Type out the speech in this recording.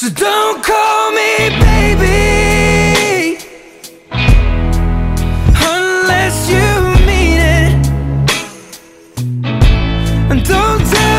So don't call me baby unless you mean it. And don't tell